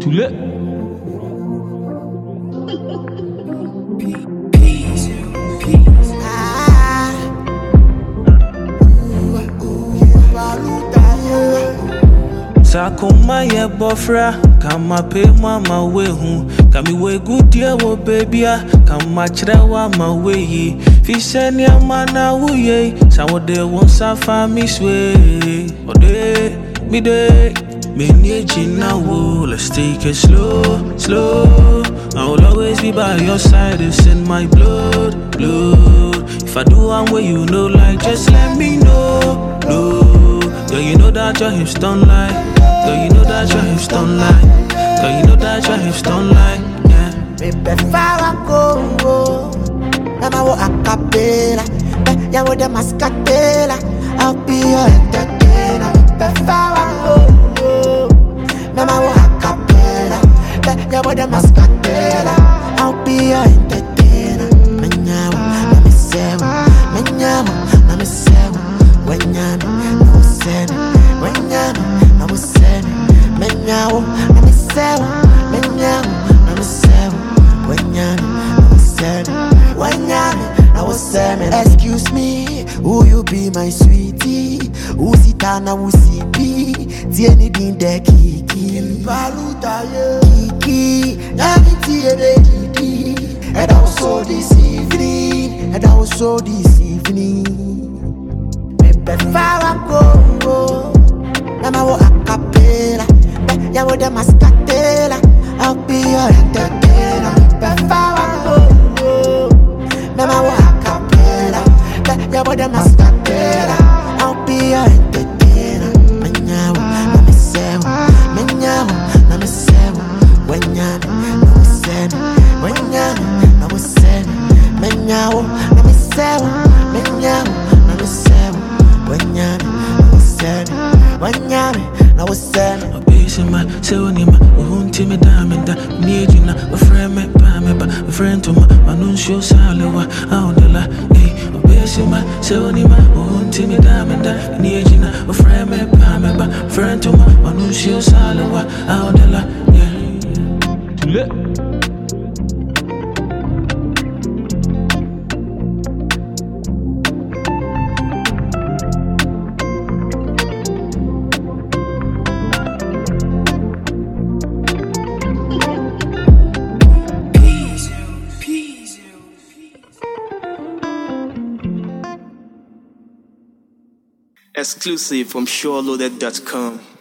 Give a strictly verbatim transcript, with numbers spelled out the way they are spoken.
lit. Peace, peace. Ah, ooh, ooh, baluta, yeah. Sakoma ye bofra, kama pe mama we hu. Kami we good dear wo baby ah, kama chrewa ma we yi. Fishe ni amana uye, sawo de won safa mi swe. Ode, mi de, me nieji na wo. Let's take it slow, slow. I will always be by your side, it's in my blood, blood. If I do one way you know like, just let me know, no. Girl, you know that your hips don't lie. Girl, you know that your hips don't lie. Girl, you know that your hips don't lie. Yeah. Baby, fire go. Mama wo acapella. Ya wo de mascatella. I'll be your entertainer. Baby, fire go. Mama wo acapella. Ya wo de mascatella. I'll be your entertainer. Menyawo, na me sewo. Menyawo, na me sewo. Wenyami, na wo sene. Wenyami, na wo sene. Menyawo, na me sewo. Menyawo, na me sewo. Wenyami, na wo sene. Wenyami, na wo sene. Excuse me, who you be my sweetie? Usitana usipi, tieni dinde kiki. Baluta ye kiki, nami tiene kiki. And I was so this evening, and I was so this evening. Baby, fire go, Mama wo acapella, ya wo de mascatella. I'll be your entertainer. Baby, fire go, Mama wo acapella, ya wo de mascatella. I'll be your entertainer. Menyawo, na me sewo, menyawo, na me sewo. Wenyami, na wo sene, wenyami, na wo sene. Menyawo, na me sewo, menyawo, na me sewo. Wenyami, na wo sene, wenyami, na wo sene. Obesima, seonima, uhunti me damenda. Niejina, a friend me pameba, a friend to my manuncio salewa, aondela, eh. Obesima, seonima, uhunti me damenda. Niejina, a friend me pameba, friend to my manuncio salewa, aondela, yeah. Lit. Exclusive from SureLoaded dot com.